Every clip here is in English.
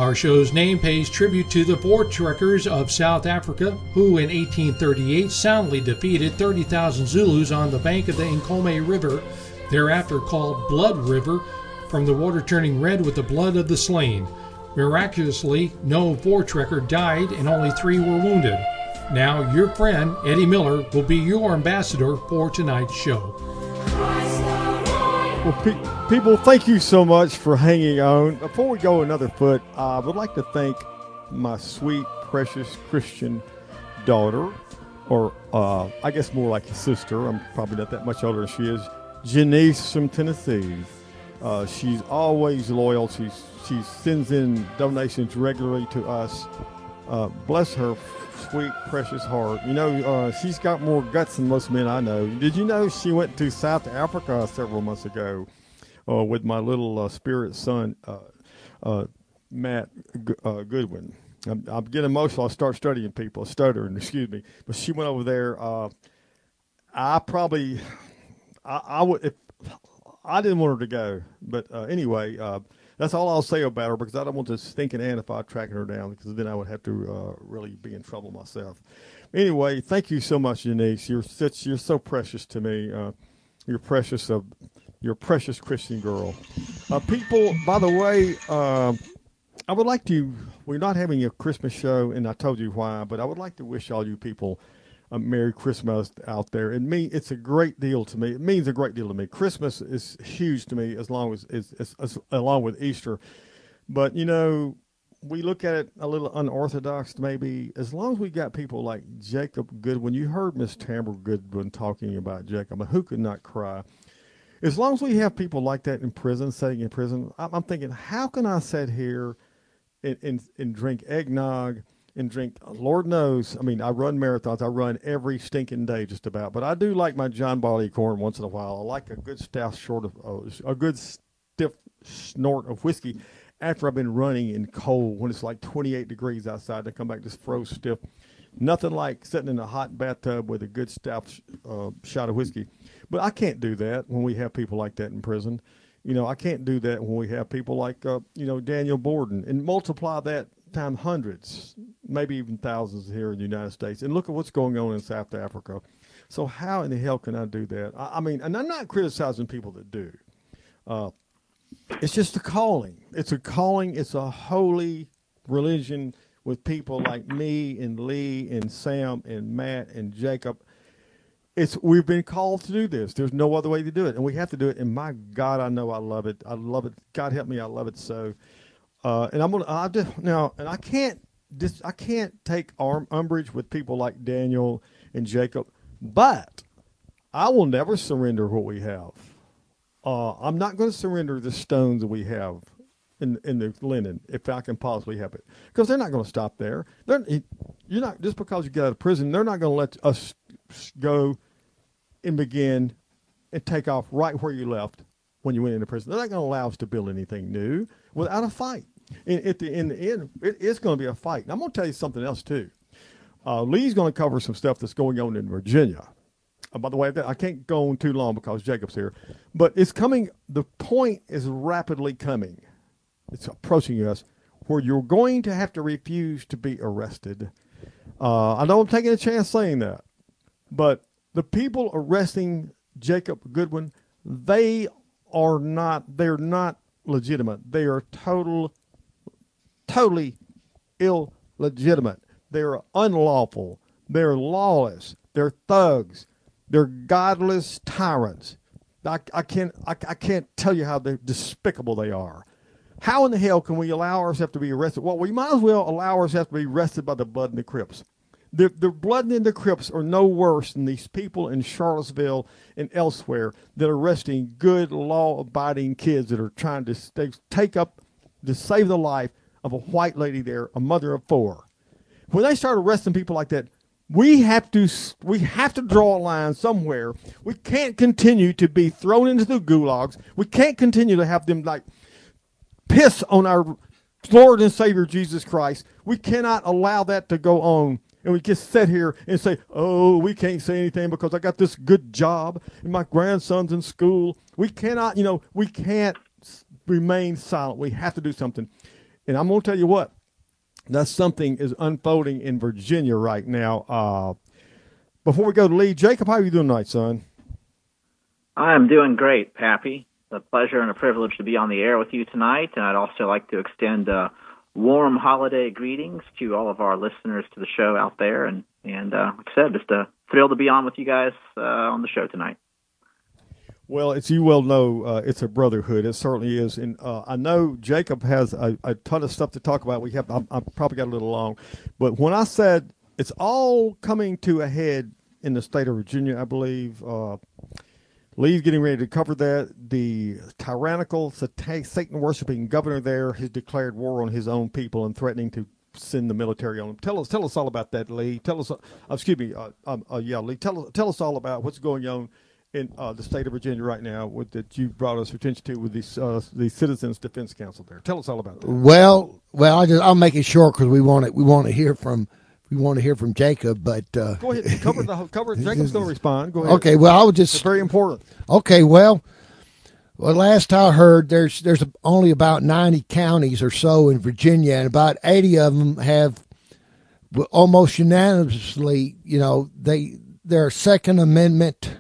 Our show's name pays tribute to the Voortrekkers of South Africa, who in 1838 soundly defeated 30,000 Zulus on the bank of the Nkomo River, thereafter called Blood River, from the water turning red with the blood of the slain. Miraculously, no Voortrekker died and only 3 were wounded. Now, your friend, Eddie Miller, will be your ambassador for tonight's show. Well, people, thank you so much for hanging on. Before we go another foot, I would like to thank my sweet, precious Christian daughter, or I guess more like a sister. I'm probably not that much older than she is. Janice from Tennessee. She's always loyal. She sends in donations regularly to us. Bless her sweet, precious heart. You know, she's got more guts than most men I know. Did you know she went to South Africa several months ago with my little spirit son, Matt Goodwin? I'm getting emotional. I start studying people, stuttering, excuse me. But she went over there. I would, if I didn't want her to go. But anyway, that's all I'll say about her, because I don't want this stinking ant if I tracking her down, because then I would have to really be in trouble myself. Anyway, thank you so much, Janice. You're so precious to me. You're precious Christian girl. People, by the way, I would like to. We're not having a Christmas show, and I told you why, but I would like to wish all you people a Merry Christmas out there. And it's a great deal to me. It means a great deal to me. Christmas is huge to me, as along with Easter. But you know, we look at it a little unorthodox, maybe. As long as we got people like Jacob Goodwin, you heard Miss Tamara Goodwin talking about Jacob, who could not cry. As long as we have people like that in prison, sitting in prison, I'm thinking, how can I sit here and drink eggnog? And drink, Lord knows, I mean, I run marathons. I run every stinking day just about. But I do like my John Barleycorn once in a while. I like a good a good stiff snort of whiskey after I've been running in cold when it's like 28 degrees outside. I come back just froze stiff. Nothing like sitting in a hot bathtub with a good stout shot of whiskey. But I can't do that when we have people like that in prison. You know, I can't do that when we have people like, Daniel Borden, and multiply that time hundreds, maybe even thousands here in the United States. And look at what's going on in South Africa. So how in the hell can I do that? I mean, and I'm not criticizing people that do. It's just a calling. It's a calling. It's a holy religion with people like me and Lee and Sam and Matt and Jacob. We've been called to do this. There's no other way to do it, and we have to do it. And my God, I know I love it. I love it. God help me, I love it so. And I can't take umbrage with people like Daniel and Jacob, but I will never surrender what we have. I'm not going to surrender the stones that we have in the linen if I can possibly help it, because they're not going to stop there. You're not, just because you get out of prison, they're not going to let us go and begin and take off right where you left when you went into prison. They're not going to allow us to build anything new without a fight. In the end, it is going to be a fight. And I'm going to tell you something else, too. Lee's going to cover some stuff that's going on in Virginia. By the way, I can't go on too long because Jacob's here. But it's coming. The point is rapidly coming. It's approaching us where you're going to have to refuse to be arrested. I know I'm taking a chance saying that. But the people arresting Jacob Goodwin, they're not legitimate. They are totally illegitimate. They're unlawful. They're lawless. They're thugs. They're godless tyrants. I can't tell you how despicable they are. How in the hell can we allow ourselves to be arrested? Well, we might as well allow ourselves to be arrested by the Blood and the Crips. The Blood and the Crips are no worse than these people in Charlottesville and elsewhere that are arresting good, law-abiding kids that are trying to save the life of a white lady there, a mother of 4. When they start arresting people like that, we have to draw a line somewhere. We can't continue to be thrown into the gulags. We can't continue to have them like piss on our Lord and Savior Jesus Christ. We cannot allow that to go on. And we just sit here and say, oh, we can't say anything because I got this good job and my grandson's in school. We cannot, we can't remain silent. We have to do something. And I'm going to tell you what, that's something is unfolding in Virginia right now. Before we go to Lee, Jacob, how are you doing tonight, son? I'm doing great, Pappy. It's a pleasure and a privilege to be on the air with you tonight. And I'd also like to extend warm holiday greetings to all of our listeners to the show out there. And like I said, just thrilled to be on with you guys on the show tonight. Well, as you well know, it's a brotherhood. It certainly is. And I know Jacob has a ton of stuff to talk about. I probably got a little long. But when I said it's all coming to a head in the state of Virginia, I believe, Lee's getting ready to cover that. The tyrannical, Satan-worshiping governor there has declared war on his own people and threatening to send the military on them. Tell us all about that, Lee. Tell us, Lee. Tell us all about what's going on in the state of Virginia right now that you brought us attention to with the Citizens Defense Council there. Tell us all about that. Well, I'll make it short because we want to hear from Jacob. But go ahead, cover. Jacob's going to respond. Go ahead. Okay. Well, it's very important. Okay. Well, last I heard, there's only about 90 counties or so in Virginia, and about 80 of them have almost unanimously, their Second Amendment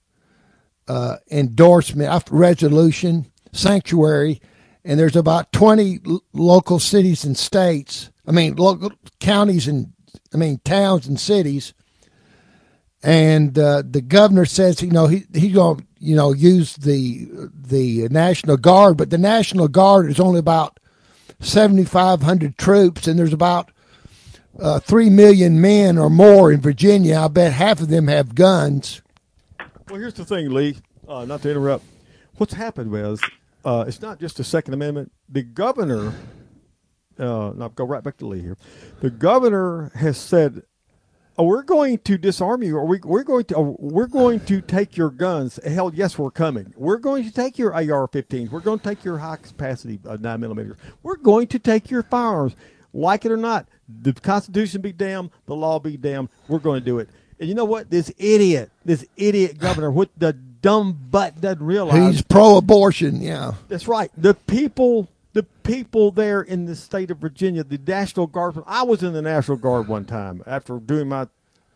endorsement resolution sanctuary, and there's about 20 local cities and states. Local counties and towns and cities. And the governor says he's going to use the National Guard, but the National Guard is only about 7,500 troops, and there's about 3 million men or more in Virginia. I bet half of them have guns. Well, here's the thing, Lee, not to interrupt. What's happened was it's not just the Second Amendment. The governor, I'll go right back to Lee here. The governor has said, we're going to disarm you, or we're going to take your guns. Hell, yes, we're coming. We're going to take your AR-15s. We're going to take your high-capacity 9mm. We're going to take your firearms. Like it or not, the Constitution be damned, the law be damned. We're going to do it. And you know what? This idiot governor, what the dumb butt doesn't realize. He's pro-abortion, yeah. That's right. The people there in the state of Virginia, the National Guard. I was in the National Guard one time after doing my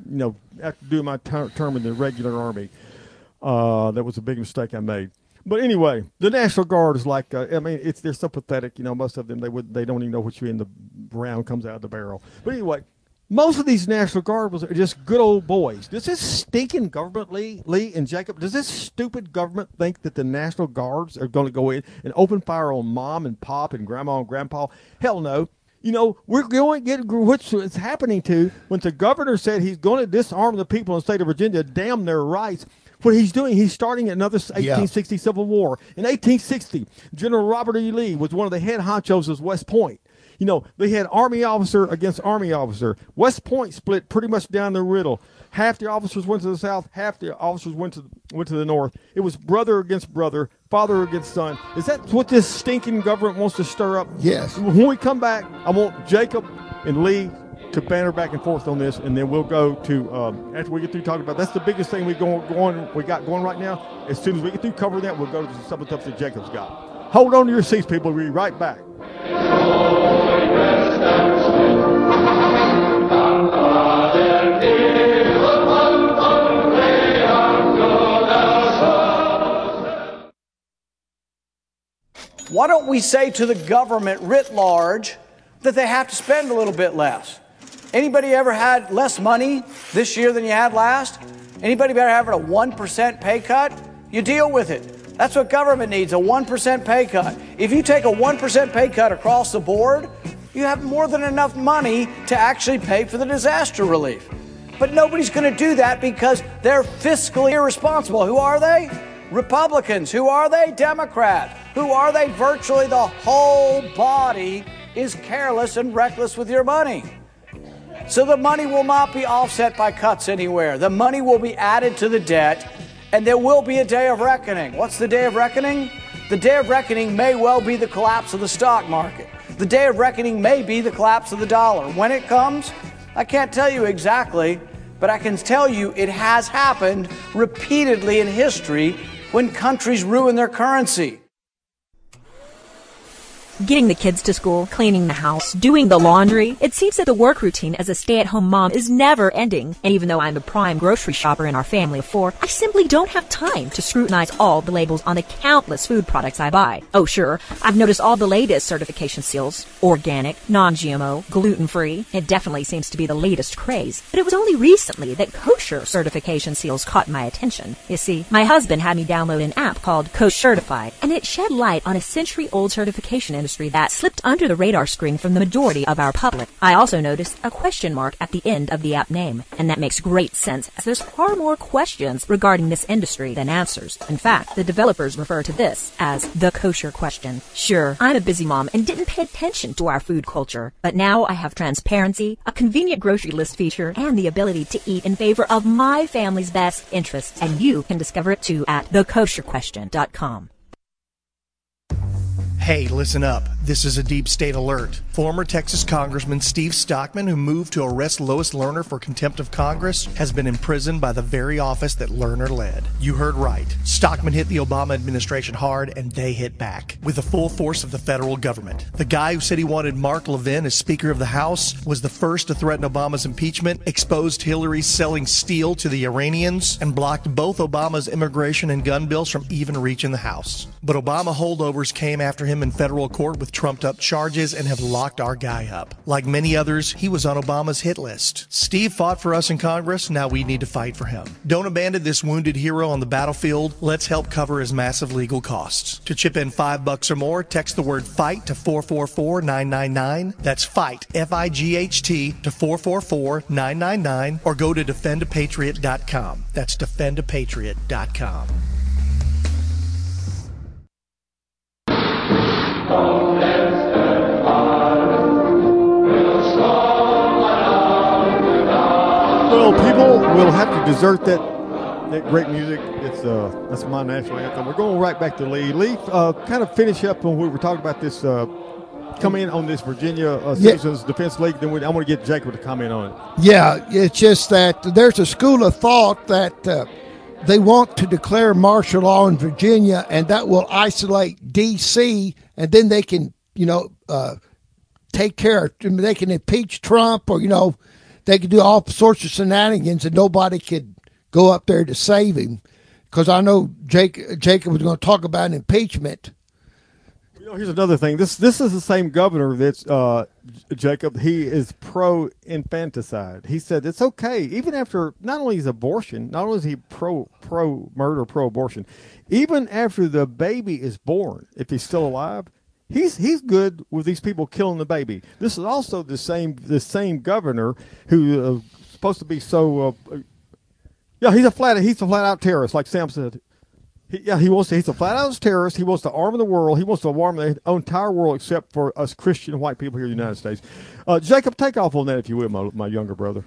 term in the regular Army. That was a big mistake I made. But anyway, the National Guard is like, they're so pathetic. Most of them, they don't even know which way in the round comes out of the barrel. But anyway, most of these National Guards are just good old boys. Does this stinking government, Lee and Jacob, does this stupid government think that the National Guards are going to go in and open fire on mom and pop and grandma and grandpa? Hell no. We're going to get what's happening to when the governor said he's going to disarm the people in the state of Virginia, damn their rights. What he's doing, he's starting another 1860 Civil War. In 1860, General Robert E. Lee was one of the head honchos of West Point. They had Army officer against Army officer. West Point split pretty much down the middle. Half the officers went to the south, half the officers went to the north. It was brother against brother, father against son. Is that what this stinking government wants to stir up? Yes. When we come back, I want Jacob and Lee to banter back and forth on this, and then we'll go to after we get through talking about that's the biggest thing we got going right now. As soon as we get through covering that, we'll go to some of the stuff that Jacob's got. Hold on to your seats, people. We'll be right back. Why don't we say to the government writ large that they have to spend a little bit less? Anybody ever had less money this year than you had last? Anybody ever having a 1% pay cut? You deal with it. That's what government needs, a 1% pay cut. If you take a 1% pay cut across the board, you have more than enough money to actually pay for the disaster relief. But nobody's going to do that because they're fiscally irresponsible. Who are they? Republicans. Who are they? Democrats. Who are they? Virtually the whole body is careless and reckless with your money. So the money will not be offset by cuts anywhere. The money will be added to the debt, and there will be a day of reckoning. What's the day of reckoning? The day of reckoning may well be the collapse of the stock market. The day of reckoning may be the collapse of the dollar. When it comes, I can't tell you exactly, but I can tell you it has happened repeatedly in history when countries ruin their currency. Getting the kids to school, cleaning the house, doing the laundry. It seems that the work routine as a stay-at-home mom is never ending. And even though I'm a prime grocery shopper in our family of 4, I simply don't have time to scrutinize all the labels on the countless food products I buy. Oh sure, I've noticed all the latest certification seals. Organic, non-GMO, gluten-free. It definitely seems to be the latest craze. But it was only recently that kosher certification seals caught my attention. You see, my husband had me download an app called Kosher Certified, and it shed light on a century-old certification industry that slipped under the radar screen from the majority of our public. I also noticed a question mark at the end of the app name, and that makes great sense as there's far more questions regarding this industry than answers. In fact, the developers refer to this as the kosher question. Sure, I'm a busy mom and didn't pay attention to our food culture, but now I have transparency, a convenient grocery list feature, and the ability to eat in favor of my family's best interests, and you can discover it too at thekosherquestion.com. Hey, listen up. This is a deep state alert. Former Texas Congressman Steve Stockman, who moved to arrest Lois Lerner for contempt of Congress, has been imprisoned by the very office that Lerner led. You heard right. Stockman hit the Obama administration hard, and they hit back with the full force of the federal government. The guy who said he wanted Mark Levin as Speaker of the House was the first to threaten Obama's impeachment, exposed Hillary selling steel to the Iranians, and blocked both Obama's immigration and gun bills from even reaching the House. But Obama holdovers came after him in federal court with trumped-up charges and have locked our guy up. Like many others, he was on Obama's hit list. Steve fought for us in Congress, now we need to fight for him. Don't abandon this wounded hero on the battlefield. Let's help cover his massive legal costs. To chip in $5 or more, text the word FIGHT to 444-999. That's FIGHT, F-I-G-H-T, to 444-999, or go to defendapatriot.com. That's defendapatriot.com. Well, people will have to desert that great music. It's that's my national anthem. We're going right back to Lee. Lee, kind of finish up when we were talking about this. Come in on this Virginia Citizens Defense League. Then I want to get Jacob to comment on it. Yeah, it's just that there's a school of thought that they want to declare martial law in Virginia, and that will isolate D.C., and then they can, take care. They can impeach Trump, or they can do all sorts of shenanigans, and nobody could go up there to save him. Because I know Jacob was going to talk about impeachment. Here's another thing. This is the same governor that's Jacob. He is pro-infanticide. He said it's okay, even after not only is abortion, not only is he pro-murder, pro-abortion, even after the baby is born, if he's still alive, he's good with these people killing the baby. This is also the same governor who supposed to be so. He's a flat out terrorist, like Sam said. He's a flat-out terrorist. He wants to arm the world. He wants to arm the entire world except for us Christian white people here in the United States. Jacob, take off on that, if you will, my younger brother.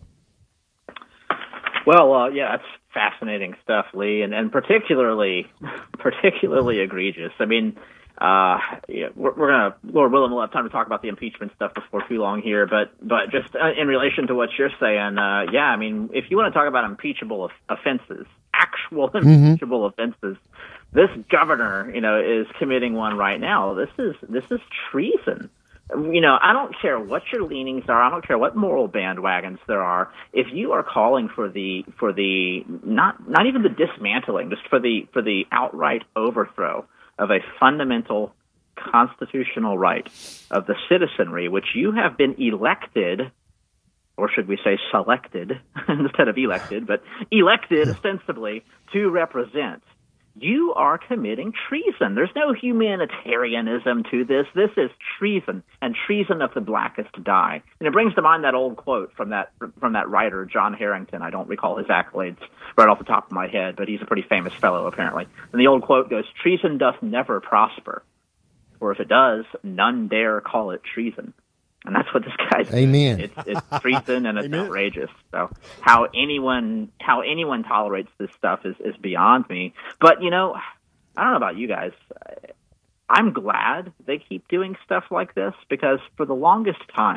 Well, that's fascinating stuff, Lee, and particularly egregious. I mean, we're gonna, Lord willing, we'll have time to talk about the impeachment stuff before too long here. But just in relation to what you're saying, I mean, if you want to talk about impeachable offenses, actual impeachable offenses, this governor, is committing one right now. This is treason. I don't care what your leanings are. I don't care what moral bandwagons there are. If you are calling for the not even the dismantling, just for the outright overthrow of a fundamental constitutional right of the citizenry, which you have been elected, or should we say selected instead of elected, but elected ostensibly to represent, you are committing treason. There's no humanitarianism to this. This is treason, and treason of the blackest dye. And it brings to mind that old quote from that writer, John Harrington. I don't recall his accolades right off the top of my head, but he's a pretty famous fellow, apparently. And the old quote goes, "Treason doth never prosper, or if it does, none dare call it treason." And that's what this guy's doing. Amen. It's treason, and it's outrageous. So how anyone tolerates this stuff is beyond me. But, I don't know about you guys. I'm glad they keep doing stuff like this, because for the longest time,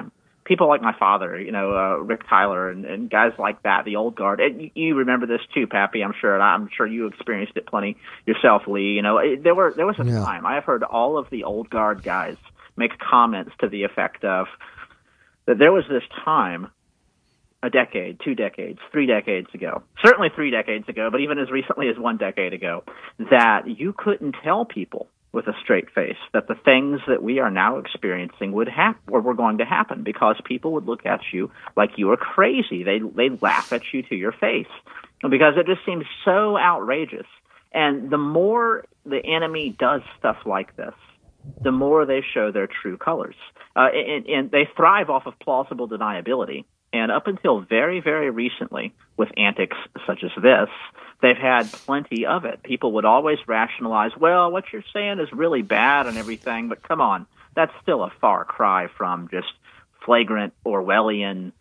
people like my father, Rick Tyler and guys like that, the old guard. And you remember this too, Pappy, I'm sure, and I'm sure you experienced it plenty yourself, Lee. There was a time I have heard all of the old guard guys make comments to the effect of that there was this time a decade, 2 decades, 3 decades ago, certainly 3 decades ago, but even as recently as 1 decade ago, that you couldn't tell people with a straight face that the things that we are now experiencing would happen or were going to happen, because people would look at you like you were crazy. They'd laugh at you to your face because it just seems so outrageous. And the more the enemy does stuff like this, the more they show their true colors. And they thrive off of plausible deniability. And up until very, very recently, with antics such as this, they've had plenty of it. People would always rationalize, well, what you're saying is really bad and everything, but come on, that's still a far cry from just flagrant Orwellian,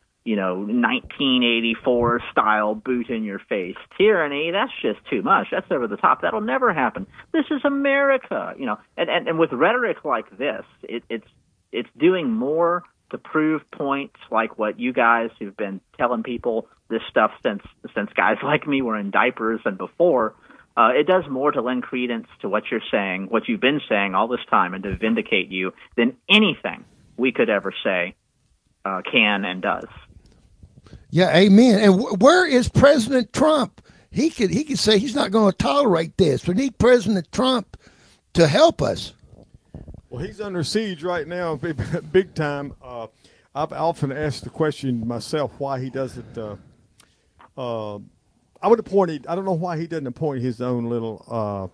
1984 style boot in your face tyranny. That's just too much. That's over the top. That'll never happen. This is America, and with rhetoric like this, it's doing more to prove points like what you guys who've been telling people this stuff since guys like me were in diapers and before. It does more to lend credence to what you're saying, what you've been saying all this time, and to vindicate you than anything we could ever say can and does. Yeah, amen. And where is President Trump? He could say he's not going to tolerate this. We need President Trump to help us. Well, he's under siege right now, big time. I've often asked the question myself why he doesn't. I would appoint. I don't know why he doesn't appoint his own little,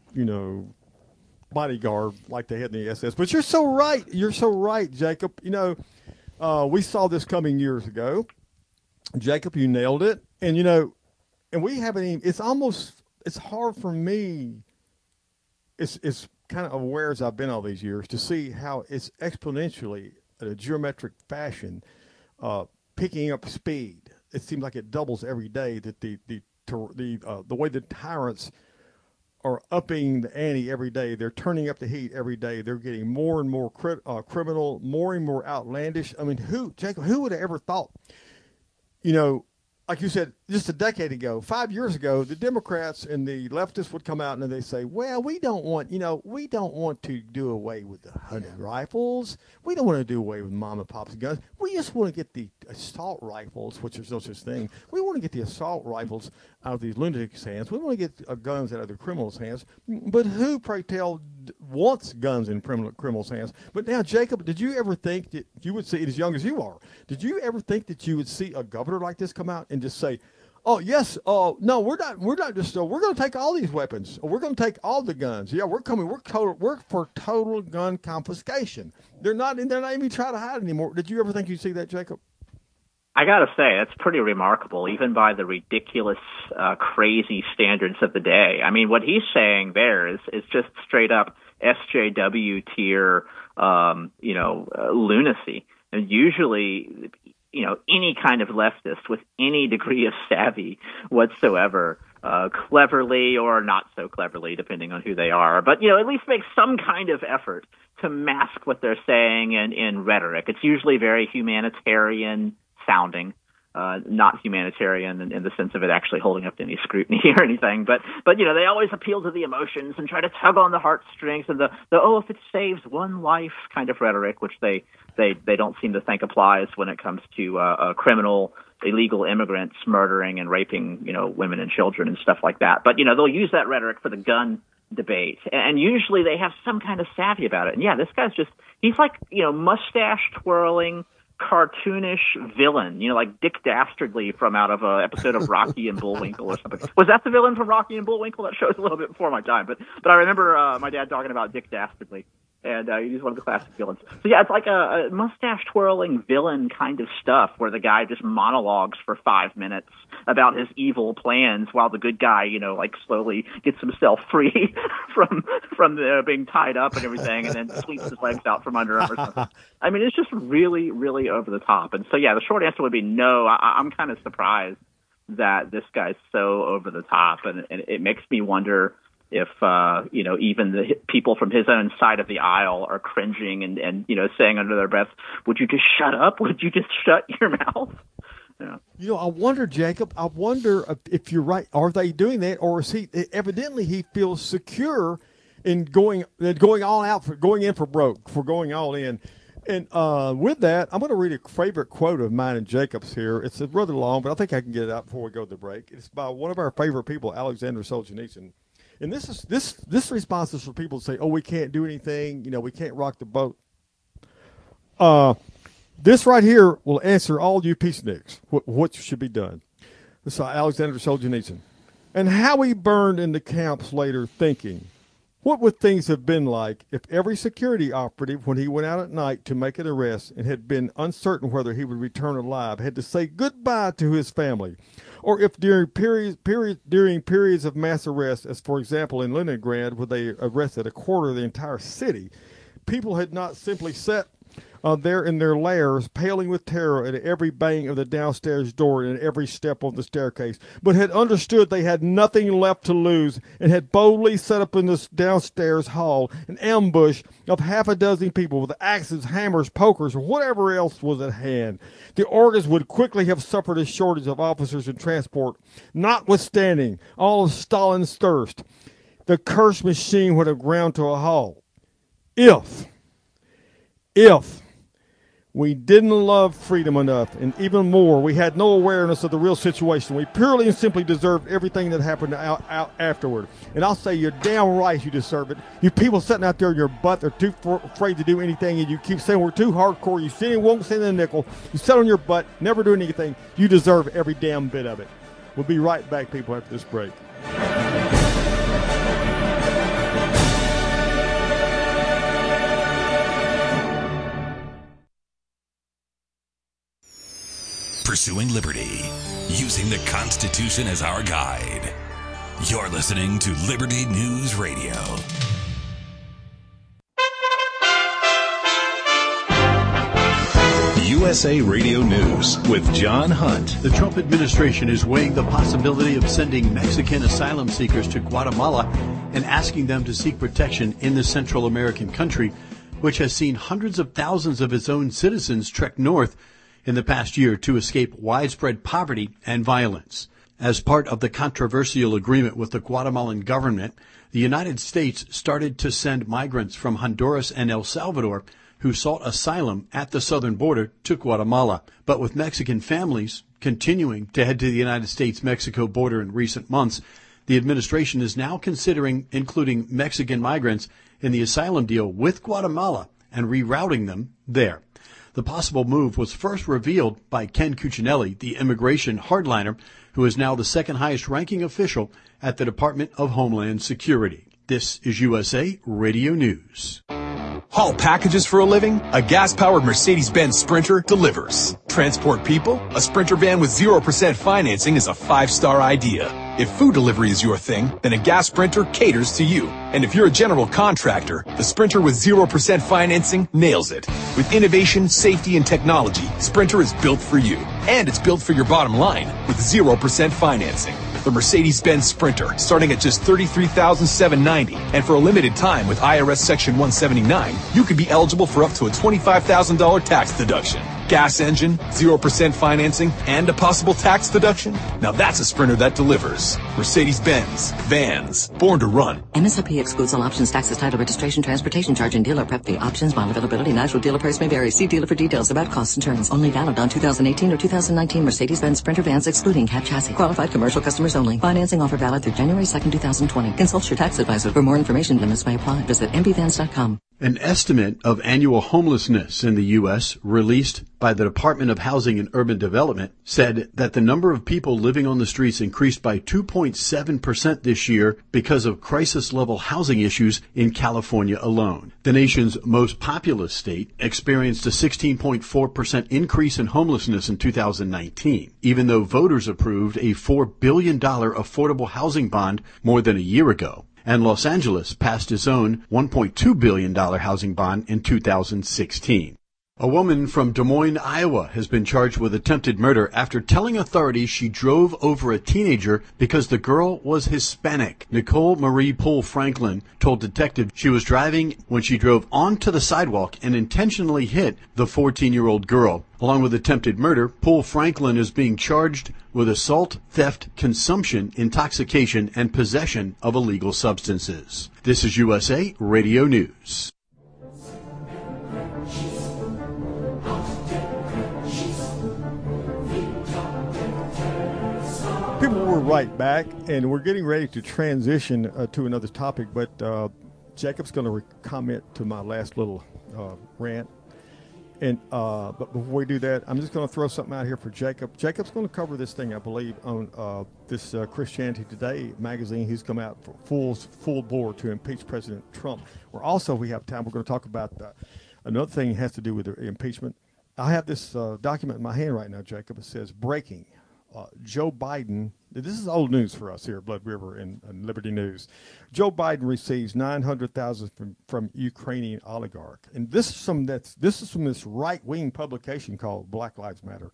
bodyguard like they had in the SS. But you're so right. You're so right, Jacob. We saw this coming years ago. Jacob, you nailed it. And and we haven't even. It's hard for me. It's kind of aware as I've been all these years to see how it's exponentially at a geometric fashion picking up speed. It seems like it doubles every day. That the way the tyrants are upping the ante every day. They're turning up the heat every day. They're getting more and more criminal, more and more outlandish. I mean, Jacob, who would have ever thought? Like you said, just a decade ago, 5 years ago, the Democrats and the leftists would come out and they say, well, we don't want to do away with the hunting rifles. We don't want to do away with mom and pop's guns. We just want to get the assault rifles, which is no such thing. We want to get the assault rifles out of these lunatics' hands. We want to get guns out of the criminals' hands. But who, pray tell, wants guns in criminals' hands? But now, Jacob, did you ever think that you would see, as young as you are, did you ever think that you would see a governor like this come out and just say, oh, yes, no, we're not just, we're going to take all these weapons. We're going to take all the guns. Yeah, we're for total gun confiscation. They're not even trying to hide anymore. Did you ever think you'd see that, Jacob? I got to say, that's pretty remarkable, even by the ridiculous, crazy standards of the day. I mean, what he's saying there is just straight up SJW tier, lunacy. And usually, any kind of leftist with any degree of savvy whatsoever, cleverly or not so cleverly, depending on who they are, but, at least make some kind of effort to mask what they're saying in rhetoric. It's usually very humanitarian sounding, not humanitarian in the sense of it actually holding up to any scrutiny or anything, but they always appeal to the emotions and try to tug on the heartstrings and the if it saves one life kind of rhetoric, which they don't seem to think applies when it comes to criminal illegal immigrants murdering and raping women and children and stuff like that. But they'll use that rhetoric for the gun debate, and usually they have some kind of savvy about it. And yeah, this guy's he's like mustache twirling, cartoonish villain, like Dick Dastardly from out of an episode of Rocky and Bullwinkle or something. Was that the villain from Rocky and Bullwinkle? That show is a little bit before my time, but I remember my dad talking about Dick Dastardly, and he's one of the classic villains. So yeah, it's like a mustache twirling villain kind of stuff where the guy just monologues for 5 minutes about his evil plans while the good guy, slowly gets himself free from being tied up and everything, and then sweeps his legs out from under him or something. I mean, it's just really, really over the top. And so, yeah, the short answer would be no. I'm kind of surprised that this guy's so over the top, and it makes me wonder, if even the people from his own side of the aisle are cringing and saying under their breath, "Would you just shut up? Would you just shut your mouth?" Yeah. I wonder, Jacob. I wonder if you're right. Are they doing that, or is he evidently he feels secure in going all out for going in for broke, for going all in. And with that, I'm going to read a favorite quote of mine and Jacob's here. It's rather long, but I think I can get it out before we go to the break. It's by one of our favorite people, Alexander Solzhenitsyn. And this response is for people to say, "Oh, we can't do anything. We can't rock the boat." This right here will answer all you peaceniks what should be done. This is Alexander Solzhenitsyn. And how he burned in the camps later, thinking, what would things have been like if every security operative, when he went out at night to make an arrest and had been uncertain whether he would return alive, had to say goodbye to his family? Or if during periods of mass arrest, as for example in Leningrad, where they arrested a quarter of the entire city, people had not simply sat there in their lairs, paling with terror at every bang of the downstairs door and at every step on the staircase, but had understood they had nothing left to lose and had boldly set up in this downstairs hall an ambush of half a dozen people with axes, hammers, pokers, or whatever else was at hand. The organs would quickly have suffered a shortage of officers in transport, notwithstanding all of Stalin's thirst. The cursed machine would have ground to a halt. If we didn't love freedom enough, and even more, we had no awareness of the real situation. We purely and simply deserved everything that happened out afterward. And I'll say you're damn right you deserve it. You people sitting out there in your butt, they're too afraid to do anything, and you keep saying we're too hardcore. You sit and won't send a nickel. You sit on your butt, never do anything. You deserve every damn bit of it. We'll be right back, people, after this break. Pursuing liberty, using the Constitution as our guide. You're listening to Liberty News Radio. USA Radio News with John Hunt. The Trump administration is weighing the possibility of sending Mexican asylum seekers to Guatemala and asking them to seek protection in the Central American country, which has seen hundreds of thousands of its own citizens trek north in the past year to escape widespread poverty and violence. As part of the controversial agreement with the Guatemalan government, the United States started to send migrants from Honduras and El Salvador who sought asylum at the southern border to Guatemala. But with Mexican families continuing to head to the United States-Mexico border in recent months, the administration is now considering including Mexican migrants in the asylum deal with Guatemala and rerouting them there. The possible move was first revealed by Ken Cuccinelli, the immigration hardliner, who is now the second highest ranking official at the Department of Homeland Security. This is USA Radio News. Haul packages for a living? A gas-powered Mercedes-Benz Sprinter delivers. Transport people? A Sprinter van with 0% financing is a 5-star idea. If food delivery is your thing, then a gas Sprinter caters to you. And if you're a general contractor, the Sprinter with 0% financing nails it. With innovation, safety, and technology, Sprinter is built for you. And it's built for your bottom line with 0% financing. The Mercedes-Benz Sprinter, starting at just $33,790, and for a limited time with IRS Section 179, you could be eligible for up to a $25,000 tax deduction. Gas engine, 0% financing, and a possible tax deduction? Now that's a Sprinter that delivers. Mercedes-Benz. Vans. Born to run. MSRP excludes all options, taxes, title, registration, transportation charge, and dealer prep fee. Options, bond availability, natural dealer price may vary. See dealer for details about costs and terms. Only valid on 2018 or 2019 Mercedes-Benz Sprinter vans excluding cab chassis. Qualified commercial customers only. Financing offer valid through January 2nd, 2020. Consult your tax advisor. For more information, limits may apply. Visit mbvans.com. An estimate of annual homelessness in the U.S. released by the Department of Housing and Urban Development said that the number of people living on the streets increased by 2.7% this year because of crisis-level housing issues in California alone. The nation's most populous state experienced a 16.4% increase in homelessness in 2019, even though voters approved a $4 billion affordable housing bond more than a year ago. And Los Angeles passed its own $1.2 billion housing bond in 2016. A woman from Des Moines, Iowa has been charged with attempted murder after telling authorities she drove over a teenager because the girl was Hispanic. Nicole Marie Poole Franklin told detectives she was driving when she drove onto the sidewalk and intentionally hit the 14-year-old girl. Along with attempted murder, Poole Franklin is being charged with assault, theft, consumption, intoxication, and possession of illegal substances. This is USA Radio News. People, we're right back, and we're getting ready to transition to another topic, but Jacob's going to comment to my last little rant. And but before we do that, I'm just going to throw something out here for Jacob. Jacob's going to cover this thing, I believe, on this Christianity Today magazine. He's come out for full bore to impeach President Trump. We have time, we're going to talk about another thing that has to do with the impeachment. I have this document in my hand right now, Jacob. It says, breaking. Joe Biden, this is old news for us here at Blood River and Liberty News. Joe Biden receives $900,000 from Ukrainian oligarch, and this is from this right-wing publication called Black Lives Matter,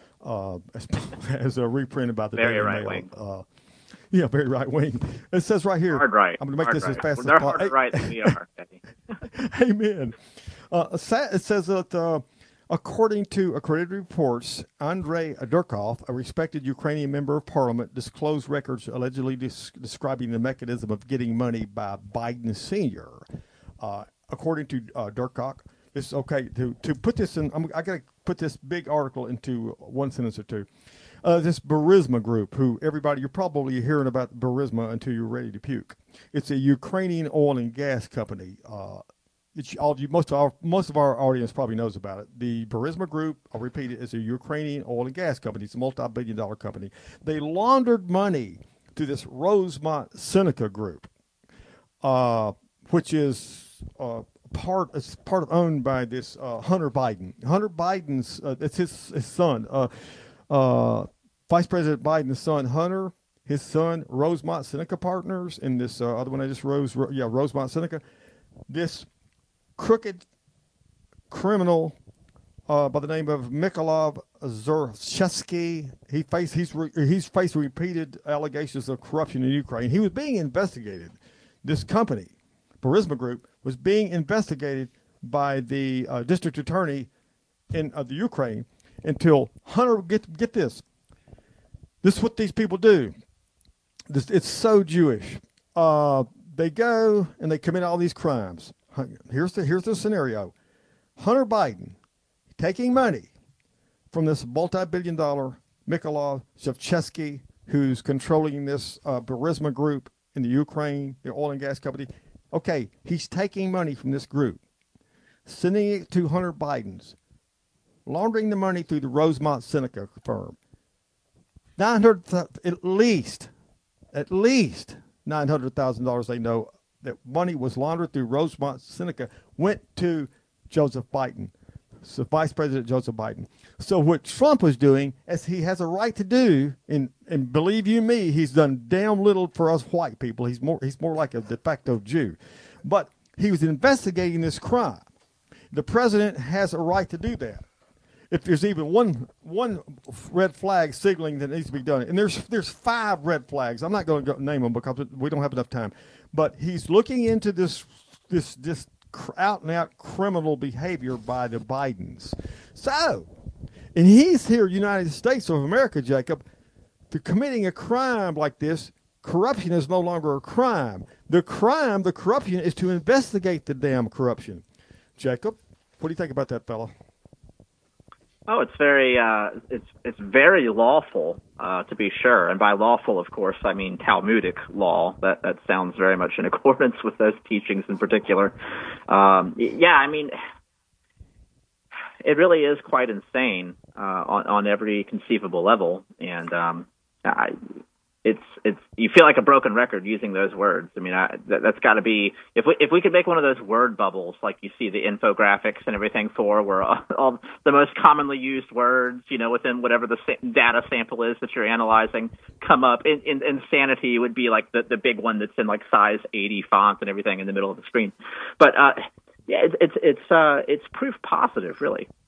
as reprinted by the very Daily right-wing. Yeah, very right-wing. It says right here. Hard right. I'm going to make this right. as fast They're as possible. harder right than we are. Amen. It says that. According to accredited reports, Andrei Durkov, a respected Ukrainian member of parliament, disclosed records allegedly describing the mechanism of getting money by Biden Sr. According to Durkov, this okay to put this in. I got to put this big article into one sentence or two. This Burisma group, who you're probably hearing about Burisma until you're ready to puke. It's a Ukrainian oil and gas company. Most of our audience probably knows about it. The Burisma Group, I'll repeat it, is a Ukrainian oil and gas company. It's a multi-billion-dollar company. They laundered money to this Rosemont Seneca Group, which is part of owned by this Hunter Biden. Hunter Biden's it's his son, Vice President Biden's son Hunter, his son Rosemont Seneca Partners, and this other one I just Rosemont Seneca. This crooked criminal by the name of Mykolaiv Zlochevsky. He's faced repeated allegations of corruption in Ukraine. He was being investigated. This company, Burisma Group, was being investigated by the district attorney in the Ukraine until Hunter. Get this. This is what these people do. It's so Jewish. They go and they commit all these crimes. Here's the scenario. Hunter Biden taking money from this multi-billion-dollar Mykolaiv Zlochevsky, who's controlling this Burisma Group in the Ukraine, the oil and gas company. Okay, he's taking money from this group, sending it to Hunter Biden's, laundering the money through the Rosemont Seneca firm. At least $900,000 they know that money was laundered through Rosemont Seneca went to Joseph Biden, so Vice President Joseph Biden. So what Trump was doing, as he has a right to do, and believe you me, he's done damn little for us white people. He's more like a de facto Jew. But he was investigating this crime. The president has a right to do that. If there's even one red flag signaling that needs to be done, and there's 5 red flags. I'm not going to name them because we don't have enough time. But he's looking into this out and out criminal behavior by the Bidens. So, and he's here, United States of America, Jacob, for committing a crime like this. Corruption is no longer a crime. The corruption is to investigate the damn corruption. Jacob, what do you think about that, fella? Oh, it's very lawful, to be sure. And by lawful, of course, I mean Talmudic law. That sounds very much in accordance with those teachings in particular. I mean, it really is quite insane on every conceivable level. And it's you feel like a broken record using those words. I mean, that's got to be if we could make one of those word bubbles like you see the infographics and everything for, where all the most commonly used words, within whatever the data sample is that you're analyzing, come up. Insanity would be like the big one that's in like size 80 font and everything in the middle of the screen. But it's proof positive, really.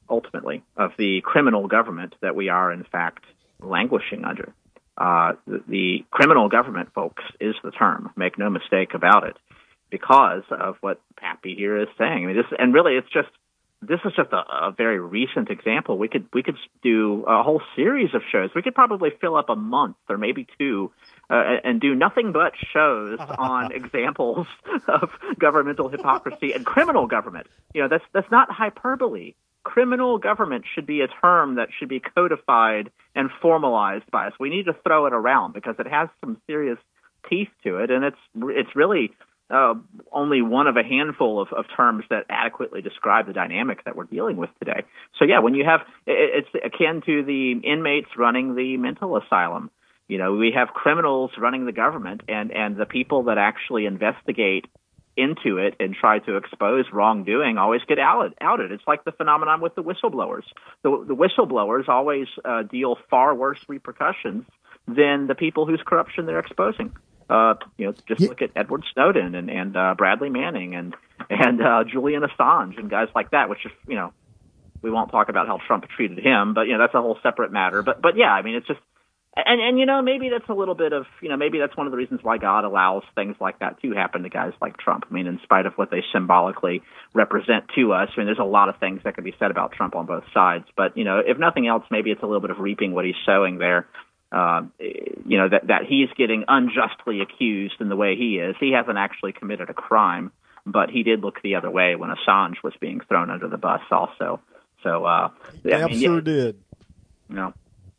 ultimately, of the criminal government that we are, in fact, languishing under. The criminal government, folks, is the term. Make no mistake about it, because of what Pappy here is saying. I mean, this is just a very recent example. We could do a whole series of shows. We could probably fill up a month or maybe two and do nothing but shows on examples of governmental hypocrisy and criminal government. You know, that's not hyperbole. Criminal government should be a term that should be codified and formalized by us. We need to throw it around because it has some serious teeth to it, and it's really only one of a handful of terms that adequately describe the dynamic that we're dealing with today. So yeah, when you have, it's akin to the inmates running the mental asylum. You know, we have criminals running the government, and the people that actually investigate into it and try to expose wrongdoing always get outed. It's like the phenomenon with the whistleblowers. The whistleblowers always deal far worse repercussions than the people whose corruption they're exposing. Just look at Edward Snowden and Bradley Manning and Julian Assange and guys like that, which is, you know, we won't talk about how Trump treated him, but, you know, that's a whole separate matter. But yeah, I mean, it's just, and you know, maybe that's a little bit of, you know, maybe that's one of the reasons why God allows things like that to happen to guys like Trump. I mean, in spite of what they symbolically represent to us, I mean, there's a lot of things that can be said about Trump on both sides. But, you know, if nothing else, maybe it's a little bit of reaping what he's sowing there. You know, that he's getting unjustly accused in the way he is. He hasn't actually committed a crime, but he did look the other way when Assange was being thrown under the bus also. So, sure did. No.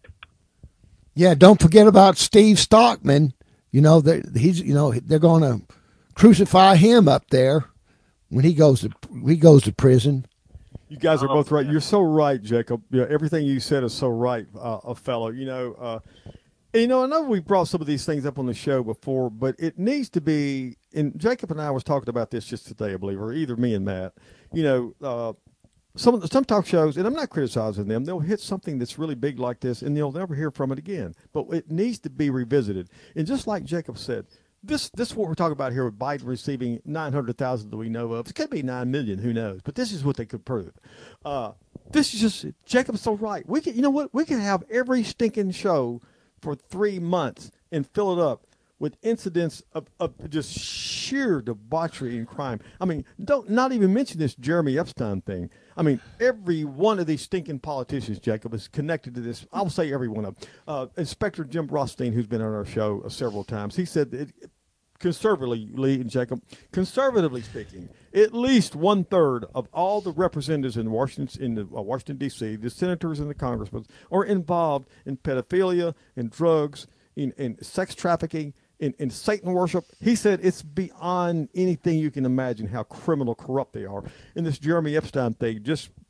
Yeah, don't forget about Steve Stockman. You know, they're going to crucify him up there when he goes to prison. You guys are both right. You're so right, Jacob. You know, everything you said is so right, fellow. You know, I know we brought some of these things up on the show before, but it needs to be. And Jacob and I was talking about this just today, I believe, or either me and Matt. You know, some talk shows, and I'm not criticizing them. They'll hit something that's really big like this, and you'll never hear from it again. But it needs to be revisited. And just like Jacob said, This is what we're talking about here with Biden receiving 900,000 that we know of. It could be 9 million, who knows? But this is what they could prove. This is just, Jacob's so right. We can, you know what? We can have every stinking show for 3 months and fill it up with incidents of just sheer debauchery and crime. I mean, not even mention this Jeremy Epstein thing. I mean, every one of these stinking politicians, Jacob, is connected to this. I'll say every one of them. Inspector Jim Rothstein, who's been on our show several times, he said that conservatively, Lee and Jacob, conservatively speaking, at least 1/3 of all the representatives in Washington, D.C., the senators and the congressmen, are involved in pedophilia and drugs, in sex trafficking, in Satan worship. He said it's beyond anything you can imagine how criminal, corrupt they are. And this Jeremy Epstein thing,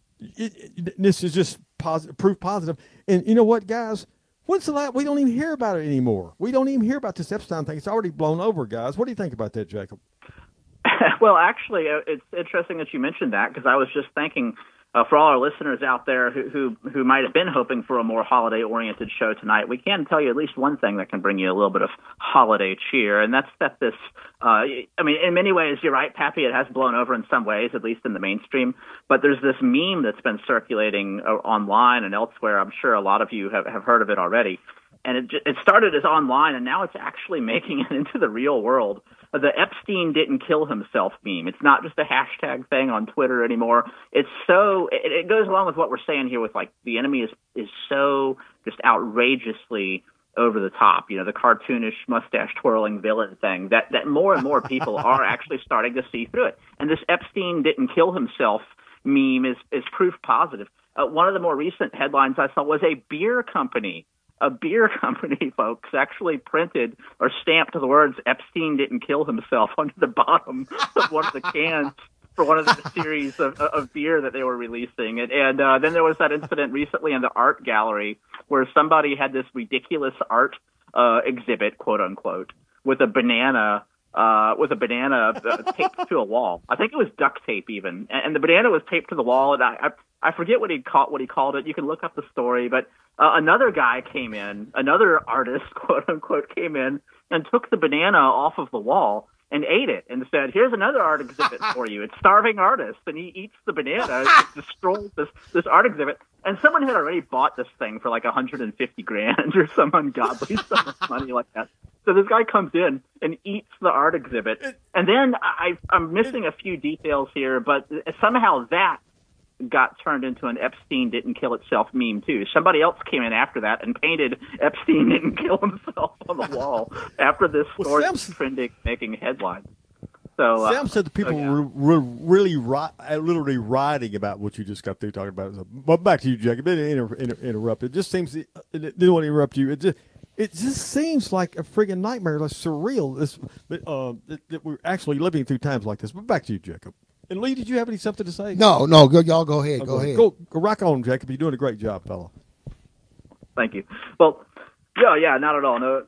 this is just proof positive. And you know what, guys? When's the last? We don't even hear about it anymore. We don't even hear about this Epstein thing. It's already blown over, guys. What do you think about that, Jacob? Well, actually, it's interesting that you mentioned that, because I was just thinking, for all our listeners out there who might have been hoping for a more holiday-oriented show tonight, we can tell you at least one thing that can bring you a little bit of holiday cheer, and that's that this, I mean, in many ways, you're right, Pappy, it has blown over in some ways, at least in the mainstream, but there's this meme that's been circulating online and elsewhere. I'm sure a lot of you have heard of it already. And it started as online, and now it's actually making it into the real world. The Epstein didn't kill himself meme. It's not just a hashtag thing on Twitter anymore. It's so it goes along with what we're saying here with, like, the enemy is so just outrageously over the top. You know, the cartoonish mustache twirling villain thing that more and more people are actually starting to see through it. And this Epstein didn't kill himself meme is proof positive. One of the more recent headlines I saw was a beer company, folks, actually printed or stamped the words "Epstein didn't kill himself" onto the bottom of one of the cans for one of the series of beer that they were releasing. And then there was that incident recently in the art gallery where somebody had this ridiculous art exhibit, quote unquote, with a banana taped to a wall. I think it was duct tape even, and the banana was taped to the wall. And I forget what he called it. You can look up the story, but another guy came in, another artist, quote unquote, came in and took the banana off of the wall and ate it and said, "Here's another art exhibit for you. It's starving artists." And he eats the banana, destroys this art exhibit. And someone had already bought this thing for like $150,000 or some ungodly sum of money like that. So this guy comes in and eats the art exhibit. And then I'm missing a few details here, but somehow that got turned into an Epstein didn't kill itself meme too. Somebody else came in after that and painted Epstein didn't kill himself on the wall after this story was trending, making headlines. So Sam said the people were really literally writing about what you just got through talking about. But back to you, Jack. I didn't interrupt. It just seems didn't want to interrupt you. It just seems like a friggin' nightmare, like surreal. That we're actually living through times like this. But back to you, Jacob. And Lee, did you have something to say? No. Y'all go ahead. Go ahead. Go rock on, Jacob. You're doing a great job, fella. Thank you. Well, yeah, not at all. No,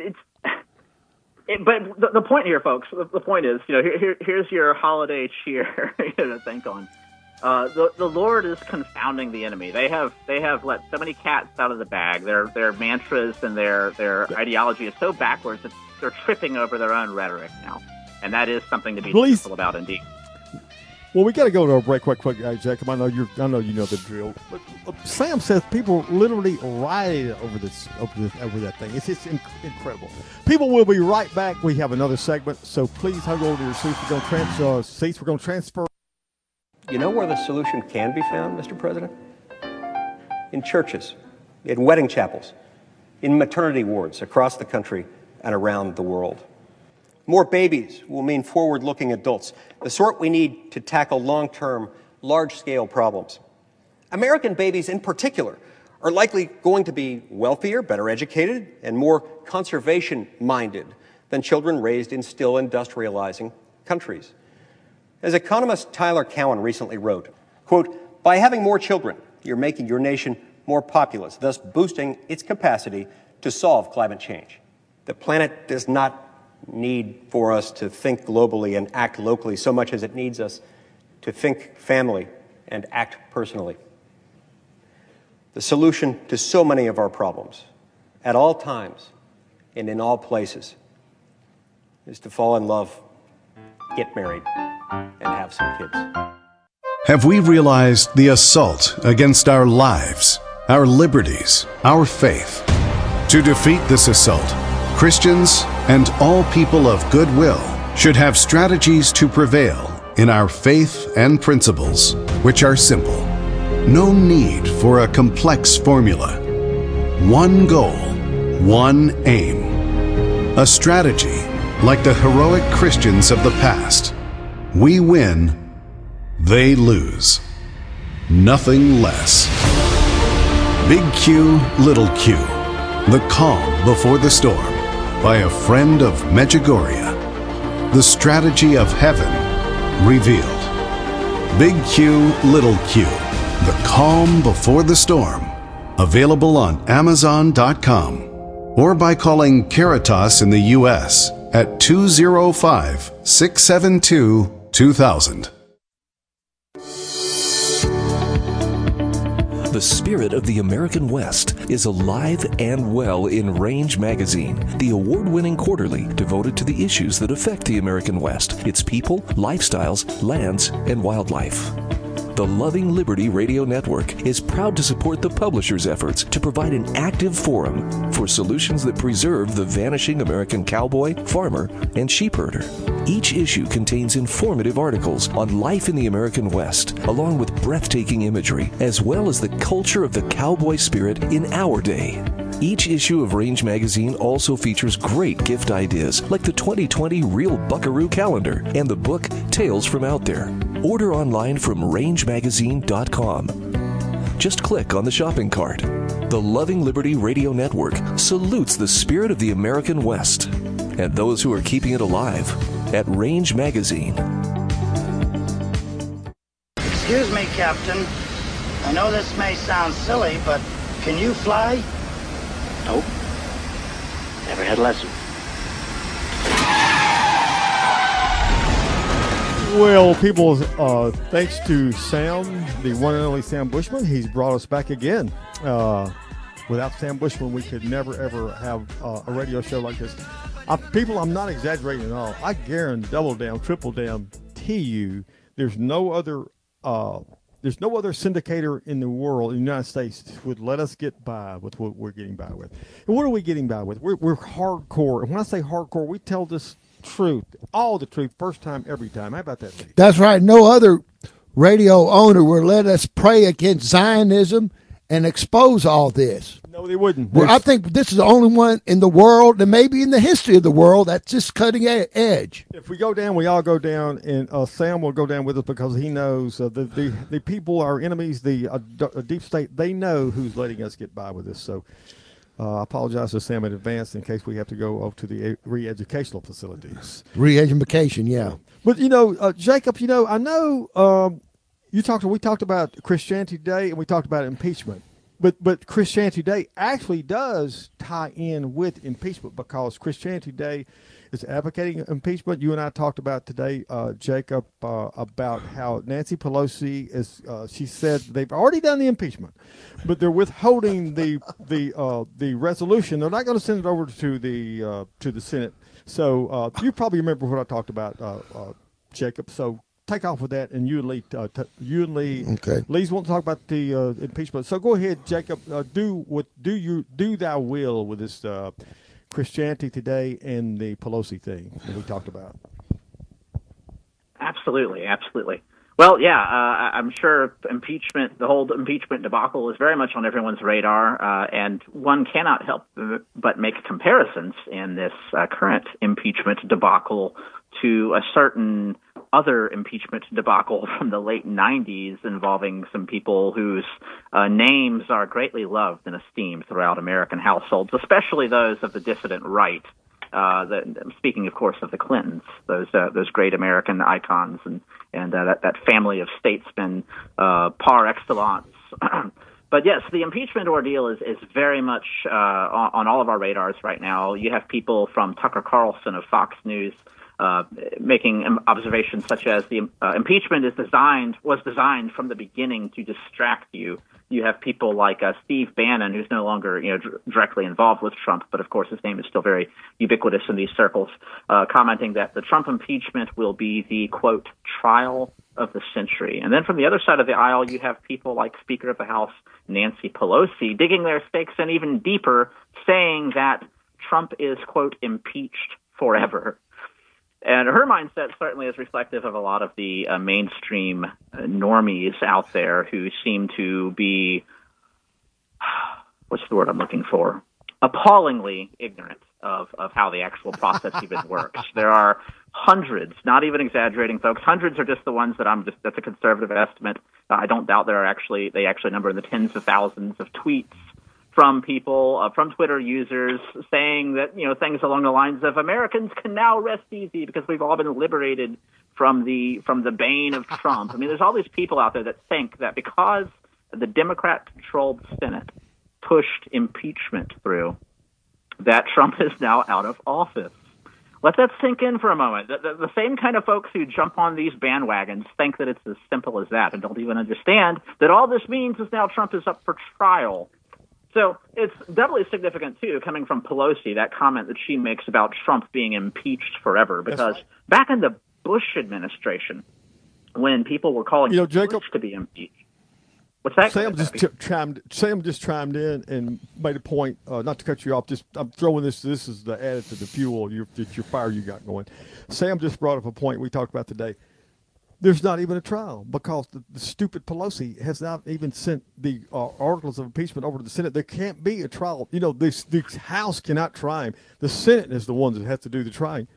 but the point here, folks, the point is, here's your holiday cheer to think on. The Lord is confounding the enemy. They have let so many cats out of the bag. Their mantras and their ideology is so backwards that they're tripping over their own rhetoric now, and that is something to be careful about, indeed. Well, we got to go to a break quick, Jacob. I know you know the drill. But Sam says people literally rioted over that thing. It's just incredible. People will be right back. We have another segment, so please hug over to your seats. We're going to transfer. You know where the solution can be found, Mr. President? In churches, in wedding chapels, in maternity wards across the country and around the world. More babies will mean forward-looking adults, the sort we need to tackle long-term, large-scale problems. American babies in particular are likely going to be wealthier, better educated, and more conservation-minded than children raised in still industrializing countries. As economist Tyler Cowen recently wrote, quote, "By having more children, you're making your nation more populous, thus boosting its capacity to solve climate change. The planet does not need for us to think globally and act locally so much as it needs us to think family and act personally. The solution to so many of our problems, at all times and in all places, is to fall in love, get married, and have some kids." Have we realized the assault against our lives, our liberties, our faith? To defeat this assault, Christians and all people of goodwill should have strategies to prevail in our faith and principles, which are simple. No need for a complex formula. One goal, one aim. A strategy like the heroic Christians of the past. We win, they lose. Nothing less. Big Q, Little Q. The Calm Before the Storm, by a friend of Medjugorje. The strategy of heaven revealed. Big Q, Little Q. The Calm Before the Storm. Available on Amazon.com or by calling Caritas in the U.S. at 205-672-2000. The spirit of the American West is alive and well in Range Magazine, the award-winning quarterly devoted to the issues that affect the American West, its people, lifestyles, lands, and wildlife. The Loving Liberty Radio Network is proud to support the publisher's efforts to provide an active forum for solutions that preserve the vanishing American cowboy, farmer, and sheepherder. Each issue contains informative articles on life in the American West, along with breathtaking imagery, as well as the culture of the cowboy spirit in our day. Each issue of Range Magazine also features great gift ideas like the 2020 Real Buckaroo Calendar and the book Tales from Out There. Order online from rangemagazine.com. Just click on the shopping cart. The Loving Liberty Radio Network salutes the spirit of the American West and those who are keeping it alive at Range Magazine. Excuse me, Captain. I know this may sound silly, but can you fly? Nope. Never had a lesson. Well, people, thanks to Sam, the one and only Sam Bushman, he's brought us back again. Without Sam Bushman, we could never, ever have a radio show like this. People, I'm not exaggerating at all. I guarantee, double down, triple down to you, there's no other syndicator in the world, in the United States, that would let us get by with what we're getting by with. And what are we getting by with? We're hardcore. And when I say hardcore, we tell this truth, all the truth, first time, every time. How about that, Lee? That's right. No other radio owner will let us pray against Zionism and expose all this. No, they wouldn't. Well, I think this is the only one in the world, and maybe in the history of the world, that's just cutting edge. If we go down, we all go down, and Sam will go down with us because he knows the people, our enemies, the deep state, they know who's letting us get by with this. So I apologize to Sam in advance in case we have to go over to the re-educational facilities. Re-education, yeah. But, Jacob, I know we talked about Christianity Today, and we talked about impeachment. But Christianity Today actually does tie in with impeachment because Christianity Today is advocating impeachment. You and I talked about today, Jacob, about how Nancy Pelosi is. She said they've already done the impeachment, but they're withholding the resolution. They're not going to send it over to the Senate. So you probably remember what I talked about, Jacob. So take off with that, and you and Lee. Okay. Lee's won't talk about the impeachment. So go ahead, Jacob. Do thou will with this Christianity Today and the Pelosi thing that we talked about. Absolutely. Well, yeah, I'm sure the whole impeachment debacle is very much on everyone's radar, and one cannot help but make comparisons in this current impeachment debacle to a certain other impeachment debacle from the late 90s involving some people whose names are greatly loved and esteemed throughout American households, especially those of the dissident right. Speaking, of course, of the Clintons, those great American icons and that family of statesmen par excellence. But yes, the impeachment ordeal is very much on all of our radars right now. You have people from Tucker Carlson of Fox News making observations such as the impeachment was designed from the beginning to distract you. You have people like Steve Bannon, who's no longer directly involved with Trump, but of course his name is still very ubiquitous in these circles, commenting that the Trump impeachment will be the, quote, trial of the century. And then from the other side of the aisle, you have people like Speaker of the House Nancy Pelosi digging their stakes in even deeper, saying that Trump is, quote, impeached forever. And her mindset certainly is reflective of a lot of the mainstream normies out there who seem to be, what's the word I'm looking for? Appallingly ignorant of how the actual process even works. There are hundreds, not even exaggerating, folks. Hundreds are just the ones that's a conservative estimate. I don't doubt they actually number in the tens of thousands of tweets from people, from Twitter users, saying that, things along the lines of Americans can now rest easy because we've all been liberated from the bane of Trump. I mean, there's all these people out there that think that because the Democrat-controlled Senate pushed impeachment through, that Trump is now out of office. Let that sink in for a moment. The same kind of folks who jump on these bandwagons think that it's as simple as that and don't even understand that all this means is now Trump is up for trial. So it's doubly significant, too, coming from Pelosi, that comment that she makes about Trump being impeached forever. Because back in the Bush administration, when people were calling Jacob, Bush to be impeached. What's that? Sam just chimed in and made a point, not to cut you off, I'm throwing this is the added to the fuel, your fire you got going. Sam just brought up a point we talked about today. There's not even a trial because the stupid Pelosi has not even sent the articles of impeachment over to the Senate. There can't be a trial. The House cannot try him. The Senate is the one that has to do the trying.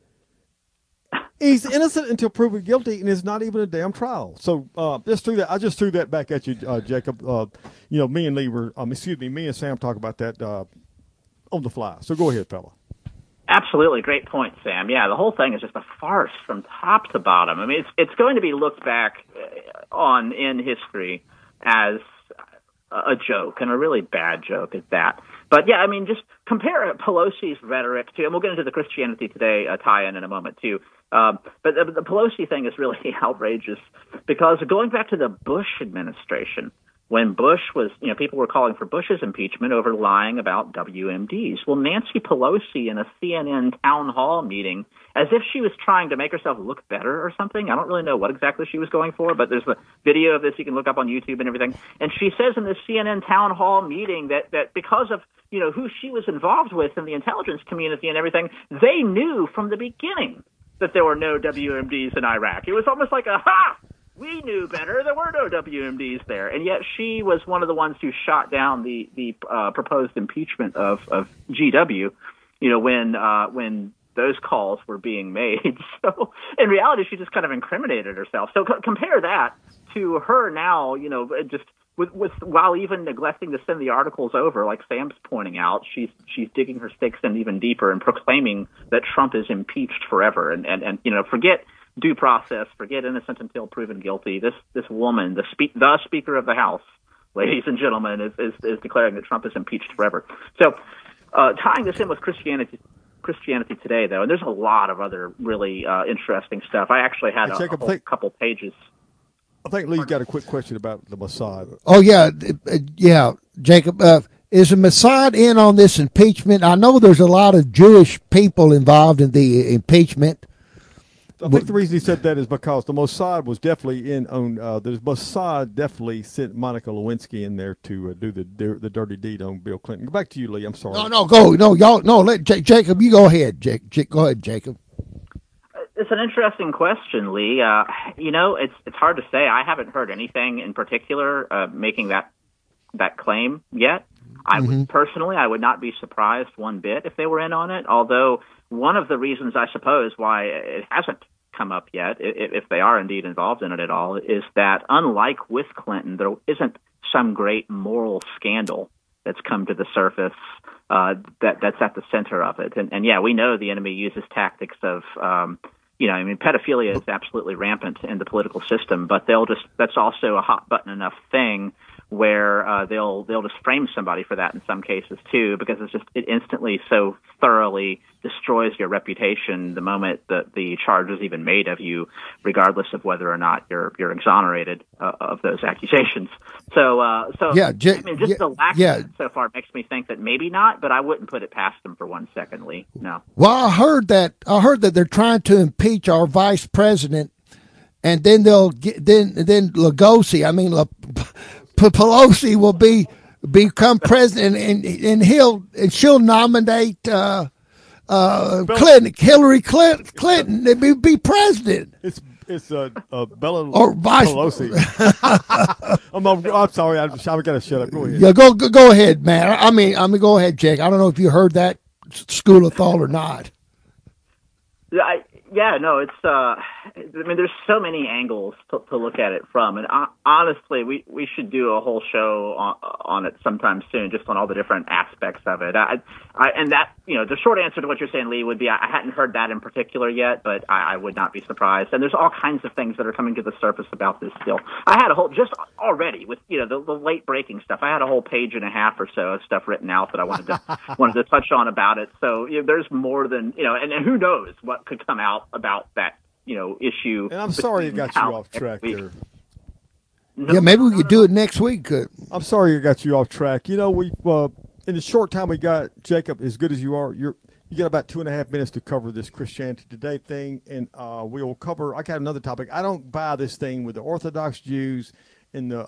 He's innocent until proven guilty, and it's not even a damn trial. So just threw that. I just threw that back at you, Jacob. Me and Lee me and Sam talk about that on the fly. So go ahead, fella. Absolutely. Great point, Sam. Yeah, the whole thing is just a farce from top to bottom. I mean, it's going to be looked back on in history as a joke, and a really bad joke at that. But, yeah, I mean, just compare Pelosi's rhetoric to, and we'll get into the Christianity Today tie-in in a moment, too. But the Pelosi thing is really outrageous because going back to the Bush administration, when Bush was, people were calling for Bush's impeachment over lying about WMDs. Well, Nancy Pelosi in a CNN town hall meeting, as if she was trying to make herself look better or something. I don't really know what exactly she was going for, but there's a video of this you can look up on YouTube and everything. And she says in this CNN town hall meeting that because of, who she was involved with in the intelligence community and everything, they knew from the beginning that there were no WMDs in Iraq. It was almost like we knew better. There were no WMDs there. And yet she was one of the ones who shot down the proposed impeachment of GW, when those calls were being made. So in reality, she just kind of incriminated herself. So compare that to her now, just while even neglecting to send the articles over, like Sam's pointing out, she's digging her stakes in even deeper and proclaiming that Trump is impeached forever. And forget due process, forget innocent until proven guilty. This woman, the Speaker of the House, ladies and gentlemen, is declaring that Trump is impeached forever. So tying this in with Christianity Today, though, and there's a lot of other really interesting stuff. I actually had a couple pages. I think Lee's got a quick question about the Mossad. Oh, yeah, Jacob. Is the Mossad in on this impeachment? I know there's a lot of Jewish people involved in the impeachment. I think the reason he said that is because the Mossad was definitely in on. The Mossad definitely sent Monica Lewinsky in there to do the dirty deed on Bill Clinton. Go back to you, Lee. I'm sorry. Let Jacob. You go ahead, go ahead, Jacob. It's an interesting question, Lee. It's hard to say. I haven't heard anything in particular making that claim yet. I would not be surprised one bit if they were in on it. Although one of the reasons, I suppose, why it hasn't come up yet, if they are indeed involved in it at all, is that unlike with Clinton, there isn't some great moral scandal that's come to the surface that's at the center of it. And yeah, we know the enemy uses tactics of pedophilia is absolutely rampant in the political system, but that's also a hot button enough thing where they'll just frame somebody for that in some cases too, because it instantly so thoroughly destroys your reputation the moment that the charge is even made of you, regardless of whether or not you're exonerated of those accusations. So the lack so far makes me think that maybe not, but I wouldn't put it past them for 1 second, Lee. No. Well, I heard that they're trying to impeach our vice president, and then they'll get then Lugosi. Pelosi will become president, and she'll nominate Hillary Clinton to be president. It's Bella or Vice Pelosi. I'm sorry. I've got to shut up. Go ahead. Yeah, go ahead, man. I mean, go ahead, Jake. I don't know if you heard that school of thought or not. There's so many angles to look at it from, and honestly, we should do a whole show on it sometime soon, just on all the different aspects of it. The short answer to what you're saying, Lee, would be I hadn't heard that in particular yet, but I would not be surprised. And there's all kinds of things that are coming to the surface about this still. I had a whole, just already with the late breaking stuff, I had a whole page and a half or so of stuff written out that I wanted to touch on about it. So there's more than and who knows what could come out about that issue. And I'm sorry it got you off track there. Yeah, maybe we could do it next week. I'm sorry it got you off track. We in the short time we got, Jacob, as good as you are, you got about 2.5 minutes to cover this Christianity Today thing, and we'll cover. I got another topic. I don't buy this thing with the Orthodox Jews and the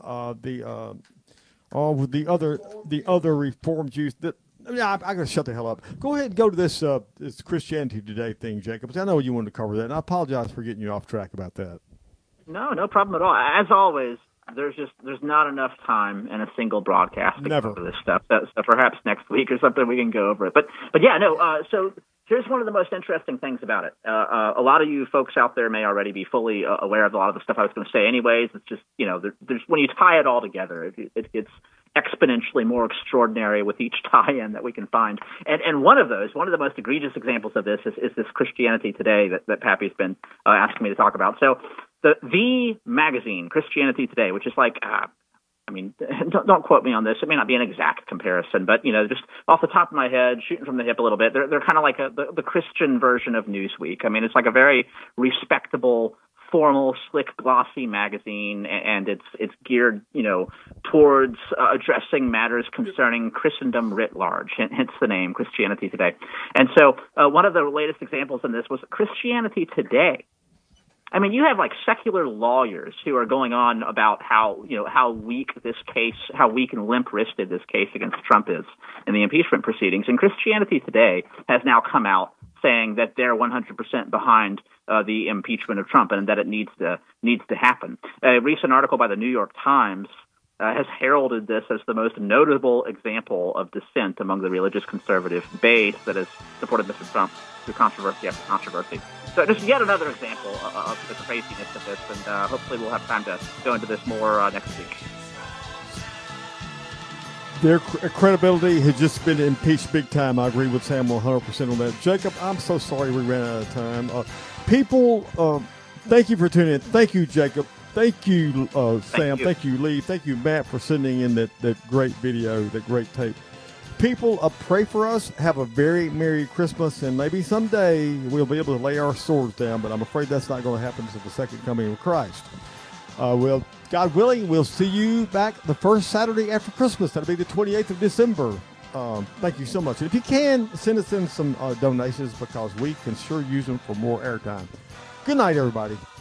other Reformed Jews. I got to shut the hell up. Go ahead and go to this Christianity Today thing, Jacob. I know you wanted to cover that, and I apologize for getting you off track about that. No problem at all. As always, there's not enough time in a single broadcast to cover this stuff. So perhaps next week or something we can go over it. But yeah, no. So here's one of the most interesting things about it. A lot of you folks out there may already be fully aware of a lot of the stuff I was going to say. Anyways, it's just there's when you tie it all together, it gets exponentially more extraordinary with each tie-in that we can find. And one of the most egregious examples of this is this Christianity Today that Pappy's been asking me to talk about. So the magazine, Christianity Today, which is like, don't quote me on this. It may not be an exact comparison, but just off the top of my head, shooting from the hip a little bit, they're kind of like the Christian version of Newsweek. It's like a very respectable, formal, slick, glossy magazine, and it's geared, towards addressing matters concerning Christendom writ large, hence the name Christianity Today. And so one of the latest examples in this was Christianity Today. I mean, you have like secular lawyers who are going on about how weak and limp-wristed this case against Trump is in the impeachment proceedings. And Christianity Today has now come out saying that they're 100% behind the impeachment of Trump and that it needs to happen. A recent article by the New York Times has heralded this as the most notable example of dissent among the religious conservative base that has supported Mr. Trump through controversy after controversy. So just yet another example of the craziness of this, and hopefully we'll have time to go into this more next week. Their credibility has just been impeached big time. I agree with Sam 100% on that. Jacob, I'm so sorry we ran out of time. People, thank you for tuning in. Thank you, Jacob. Thank you, Sam. Thank you, Lee. Thank you, Matt, for sending in that great video, that great tape. People, pray for us. Have a very Merry Christmas, and maybe someday we'll be able to lay our swords down, but I'm afraid that's not going to happen until the second coming of Christ. Well, God willing, we'll see you back the first Saturday after Christmas. That'll be the 28th of December. Thank you so much. And if you can, send us in some donations because we can sure use them for more airtime. Good night, everybody.